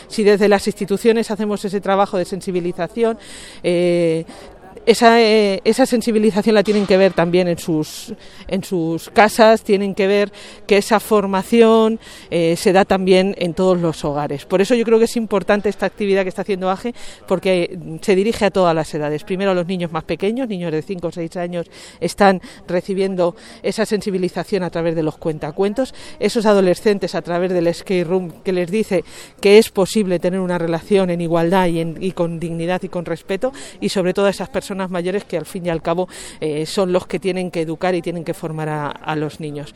Si desde las instituciones hacemos ese trabajo de sensibilización, esa sensibilización la tienen que ver también en sus casas, tienen que ver que esa formación se da también en todos los hogares. Por eso yo creo que es importante esta actividad que está haciendo AGE, porque se dirige a todas las edades. Primero a los niños más pequeños, niños de 5 o 6 años están recibiendo esa sensibilización a través de los cuentacuentos, esos adolescentes a través del escape room que les dice que es posible tener una relación en igualdad y con dignidad y con respeto, y sobre todo a esas personas mayores que al fin y al cabo son los que tienen que educar y tienen que formar a los niños.